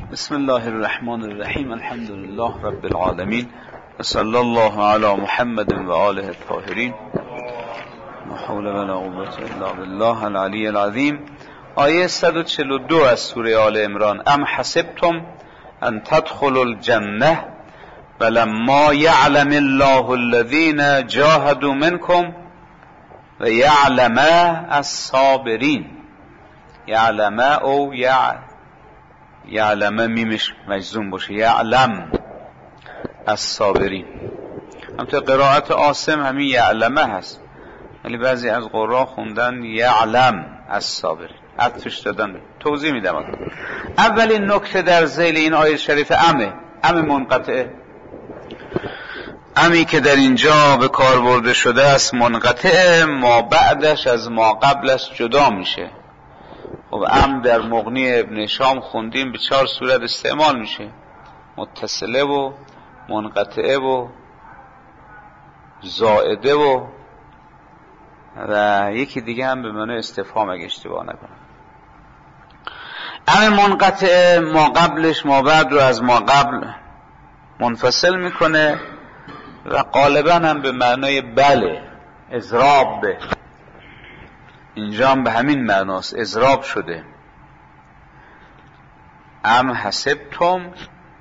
بسم الله الرحمن الرحیم. الحمد لله رب العالمین و صلی الله علی محمد و آله الطاهرین. لا حول ولا قوة الا بالله العلی العظیم. آیه 142 از سوره آل عمران. ام حسبتم ان تدخلوا الجنه ولما یعلم الله الذین جاهدوا منکم و یعلم الصابرین. یعلم او یعلم میمش مجزوم باشه، یعلم الصابرین. همطور قرائت عاصم همین یعلمه هست، ولی بعضی از قراء خوندن یعلم الصابرین، عطفش دادن. توضیح میدم. اولین نکته در ذیل این آیه شریف ام منقطعه، امی که در اینجا به کار برده شده است منقطعه، ما بعدش از ما قبلش جدا میشه. خب ام در مغنی ابن شام خوندیم به 4 صورت استعمال میشه: متصله و منقطعه و زائده و یکی دیگه هم به معنی استفهام اگه اشتباه نکنم. ام منقطعه ما قبلش ما بعد رو از ما قبل منفصل میکنه و غالبا هم به معنای بله، اضراب به. اینجا هم به همین معناست، اضراب شده. ام حسبتم،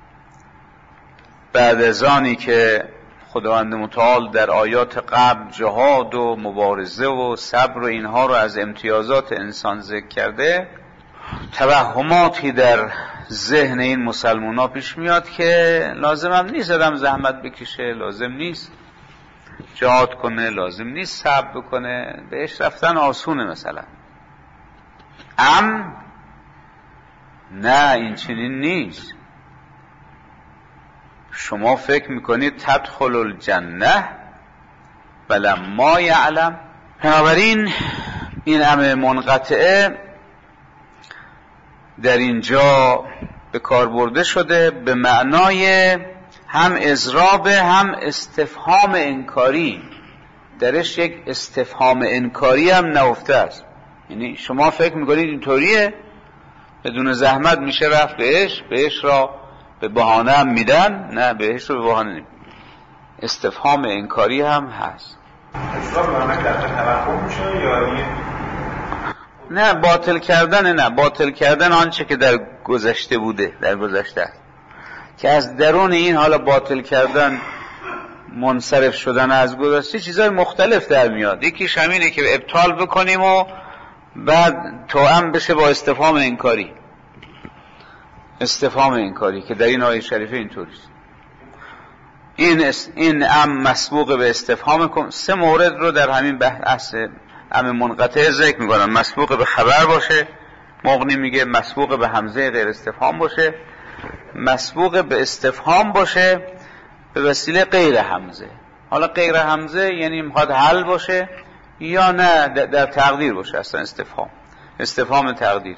بعد از آنی که خداوند متعال در آیات قبل جهاد و مبارزه و صبر و اینها رو از امتیازات انسان ذکر کرده، توهماتی در ذهن این مسلمونا پیش میاد که لازم هم نیست آدم زحمت بکشه، لازم نیست جهاد کنه، لازم نیست صبر بکنه، بهش رفتن آسونه. مثلا نه، این چنین نیست. شما فکر میکنید تدخل الجنه ولما یعلم. بنابراین این ام منقطعه در اینجا به کار برده شده به معنای هم اضراب هم استفهام انکاری. درش یک استفهام انکاری هم نهفته است. یعنی شما فکر میکنید اینطوریه، بدون زحمت میشه رفت بهش را به بهانه هم میدن؟ نه، بهش رو به بهانه نمیدن. استفهام انکاری هم هست. اضراب معنی در توهم میشه یا نه باطل کردن، نه باطل کردن آنچه که در گذشته بوده، در گذشته است، که از درون این حالا باطل کردن منصرف شدن از گذشته چیزای مختلف در میاد. یکیش همینه که ابطال بکنیم و بعد توأم بشه با استفهام انکاری. استفهام انکاری که در این آیه شریفه اینطوریست. این ام مسبوق به استفهام کن. 3 مورد رو در همین بحث ام منقطع ذکر میکنم. مسبوق به خبر باشه، مغنی میگه مسبوق به همزه غیر استفهام باشه، مسبوق به استفهام باشه به وسیله غیر همزه. حالا غیر همزه یعنی میخواد حل باشه یا نه در تقدیر باشه. اصلا استفهام تقدیر.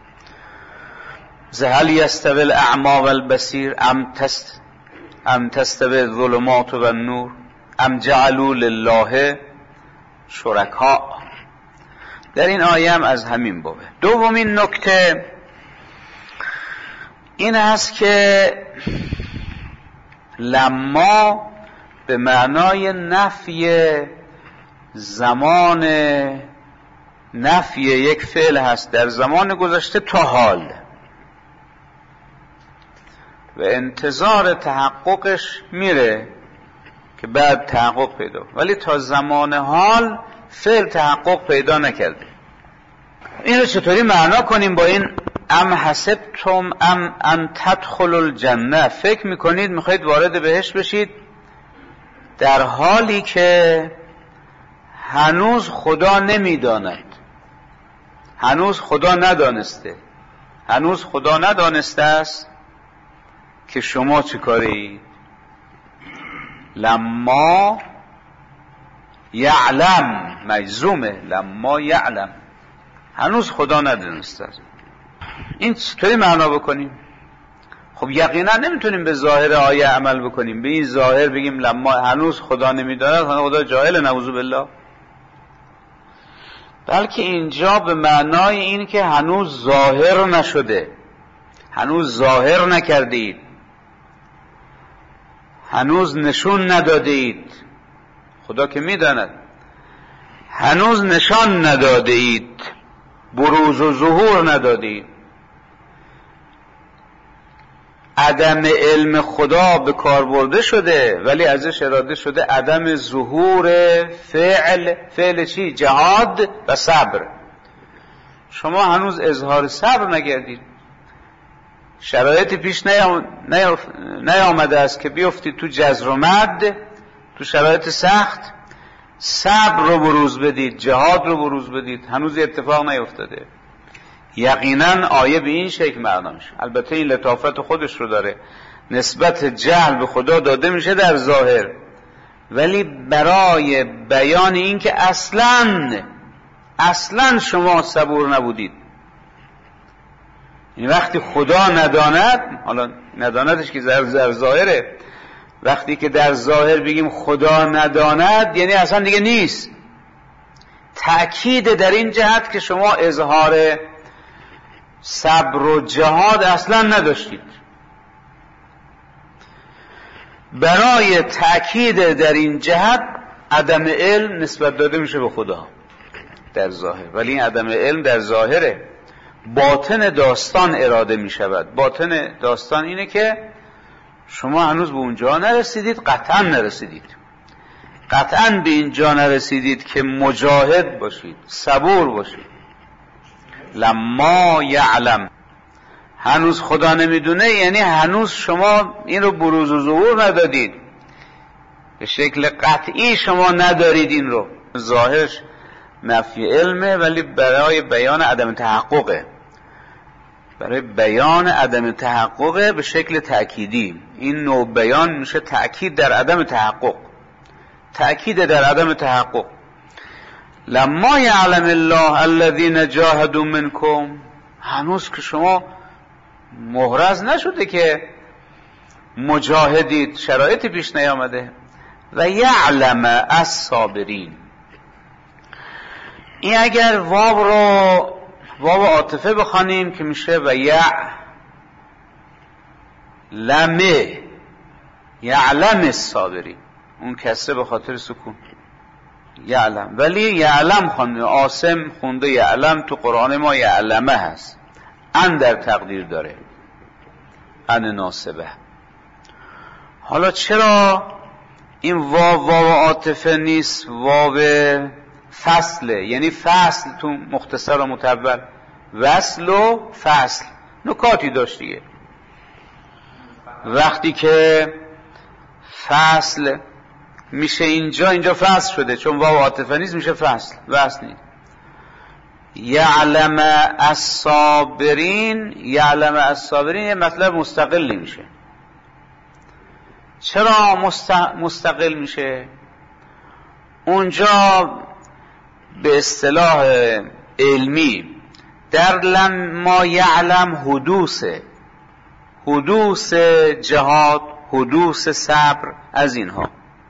هل یستوی الاعمی والبصیر ام تستوی الظلمات و النور ام جعلوا لله شرکا. در این آیه هم از همین بابه. دومین نکته این است که لما به معنای نفی زمان، نفی یک فعل هست در زمان گذشته تا حال و انتظار تحققش میره که بعد تحقق پیدا، ولی تا زمان حال فعل تحقق پیدا نکرده. این رو چطوری معنا کنیم با این ام حسبتم ام تدخلوا الجنه؟ فکر میکنید میخواید وارد بهشت بشید در حالی که هنوز خدا نمیداند، هنوز خدا ندانسته، هنوز خدا ندانسته است که شما چه کاری؟ لما یعلم مجزومه، لما یعلم، هنوز خدا ندانسته است. این چطوری معنا بکنیم؟ خب یقینا نمیتونیم به ظاهر آیه عمل بکنیم، به این ظاهر بگیم لما هنوز خدا نمیداند، خدا جاهل نعوذ بالله. بلکه اینجا به معنای این که هنوز ظاهر نشده، هنوز ظاهر نکردید، هنوز نشون ندادید. خدا که میداند. هنوز نشان ندادید، بروز و ظهور ندادید. عدم علم خدا به کار برده شده، ولی ازش اراده شده عدم ظهور فعل چی؟ جهاد و صبر. شما هنوز اظهار صبر نکردید. شرایطی پیش نیامده است که بیفتید تو جزر و مد، تو شرایط سخت صبر رو بروز بدید، جهاد رو بروز بدید. هنوز اتفاق نیفتاده. یقینا آیه به این شکل معنا میشه. البته این لطافت خودش رو داره، نسبت جهل به خدا داده میشه در ظاهر، ولی برای بیان این که اصلا شما صبور نبودید. این وقتی خدا نداند، حالا نداندش که در ظاهره، وقتی که در ظاهر بگیم خدا نداند یعنی اصلا دیگه نیست. تأکید در این جهت که شما اظهار صبر و جهاد اصلا نداشتید. برای تأکید در این جهت عدم علم نسبت داده میشه به خدا در ظاهر، ولی این عدم علم در ظاهره. باطن داستان اراده می شود. باطن داستان اینه که شما هنوز به اونجا نرسیدید، قطعا نرسیدید، قطعا به اینجا نرسیدید که مجاهد باشید، صبور باشید. لما یعلم، هنوز خدا نمیدونه، یعنی هنوز شما این رو بروز و ظهور ندادید، به شکل قطعی شما ندارید. این رو ظاهرش نفی علمه، ولی برای بیان عدم تحققه، برای بیان عدم تحققه به شکل تأکیدی. این نوع بیان میشه تأکید در عدم تحقق، تأکید در عدم تحقق. لما یعلم الله الذین جاهدوا منکم، هنوز که شما محرز نشده که مجاهدید، شرایطی پیش نیامده. و یعلم الصابرین، این اگر واو عاطفه بخوانیم که میشه و یعلم الصابرین، اون کسره به خاطر سکون یعلم، ولی یعلم خونده، عاصم خونده یعلم، تو قرآن ما یعلمه هست، ان در تقدیر داره، ان ناسبه. حالا چرا این واو عاطفه نیست، واو فصله؟ یعنی فصل تو مختصر و متول، وصل و فصل نکاتی داشت دیگه. وقتی که فصل میشه اینجا فصل شده، چون واو عاطفه نیست میشه فصل، وصل نیست. یعلم الصابرین، یعلم الصابرین یه مطلب مستقل میشه. چرا مستقل میشه؟ اونجا به اصطلاح علمی در لما یعلم حدوث جهاد، حدوث صبر، از اینها،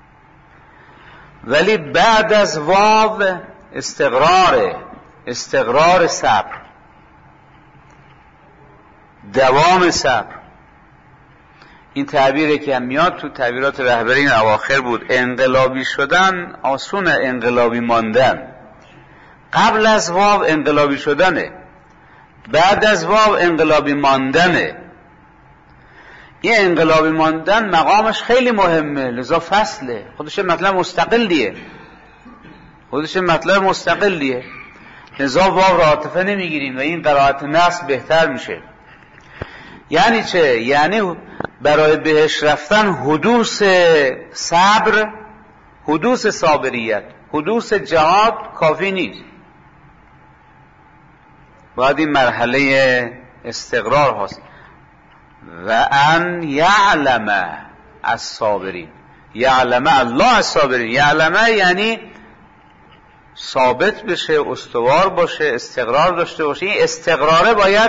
ولی بعد از واو استقرار صبر، دوام صبر. این تعبیری که میاد تو تعبیرات رهبری این اواخر بود، انقلابی شدن آسونه، انقلابی ماندن. قبل از واو انقلابی شدنه، بعد از واو انقلابی ماندنه. این انقلابی ماندن مقامش خیلی مهمه، لذا فصله، خودش مطلب مستقلیه، لذا واو را عاطفه نمیگیریم و این قرائت نصب بهتر میشه. یعنی چه؟ یعنی برای بهش رفتن حدوث صبر، حدوث صابریت، حدوث جهاد کافی نیست، باید این مرحله استقرار هست. و ان یعلم الصابرین، یعلم الله الصابرین، یعلمه یعنی ثابت بشه، استوار باشه، استقرار داشته باشه. این استقراره باید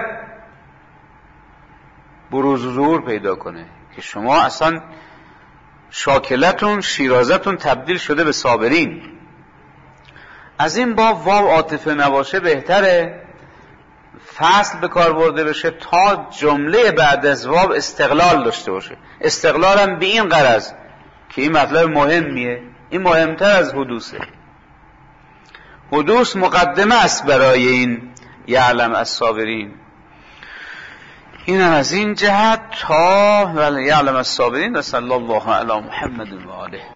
بروز و ظهور پیدا کنه که شما اصلا شاکلتون، شیرازتون تبدیل شده به صابرین. از این باب واو عاطفه نباشه بهتره، فصل به کار برده بشه تا جمله بعد از واو استقلال داشته باشه. استقلال هم به این غرض که این مطلب مهمیه، این مهمتر از حدوثه. حدوث مقدمه است برای این یعلم الصابرین. این هم از این جهت تا یعلم الصابرین. و صلی الله علی محمد و آله.